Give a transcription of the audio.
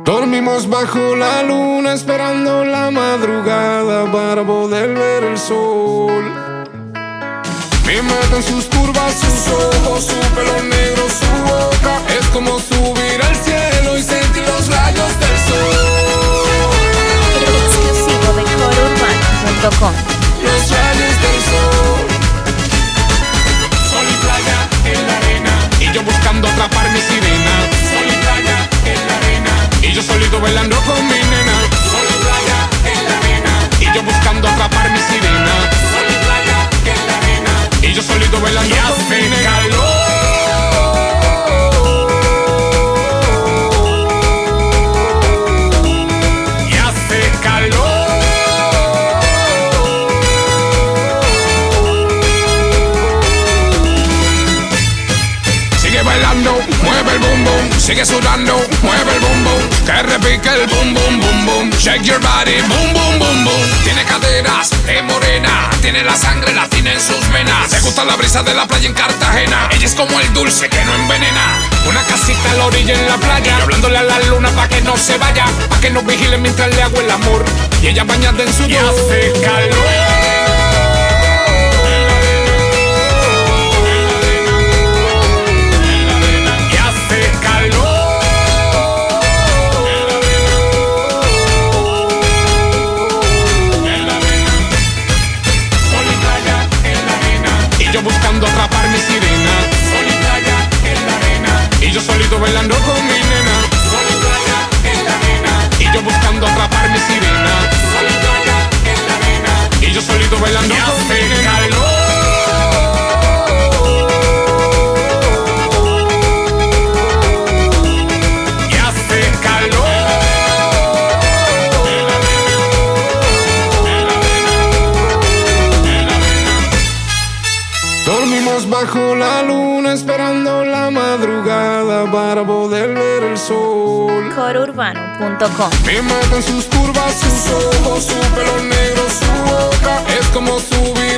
Dormimos bajo la luna esperando la madrugada para poder ver el sol. Mi meta en sus curvas, sus ojos, su pelo negro, su boca. Es como subir al cielo y sentir los rayos del sol. Exclusivo de CoroUrbano.com. Los rayos del sol. Sol y playa en la arena y yo buscando atrapar mi sirena. Sol y playa en la arena y yo solito bailando con mi nena. Sol y playa en la arena y yo buscando atrapar mi sirena. Sol y playa en la arena y yo solito bailando con mi nena. Y hace calor. Sigue bailando, mueve el bum bum. Sigue sudando, mueve el bum bum. Que repique el bum bum bum bum. Shake your body, boom boom boom boom. Tiene caderas, es morena. Tiene la sangre latina en sus venas. Le gusta la brisa de la playa en Cartagena. Ella es como el dulce que no envenena. Una casita a la orilla en la playa y hablándole a la luna pa' que no se vaya, pa' que nos vigile mientras le hago el amor. Y ella bañada en su y hace calor. Yo buscando atrapar mi sirena. Sol y playa en la arena y yo solito bailando con mi nena. Sol y playa en la arena y yo buscando atrapar mi sirena. Sol y playa en la arena y yo solito bailando con mi nena. Y hace calor. Dormimos bajo la luna esperando la madrugada para poder ver el sol. CoroUrbano.com. Mi meta en sus curvas, sus ojos, su pelo negro, su boca. Es como subir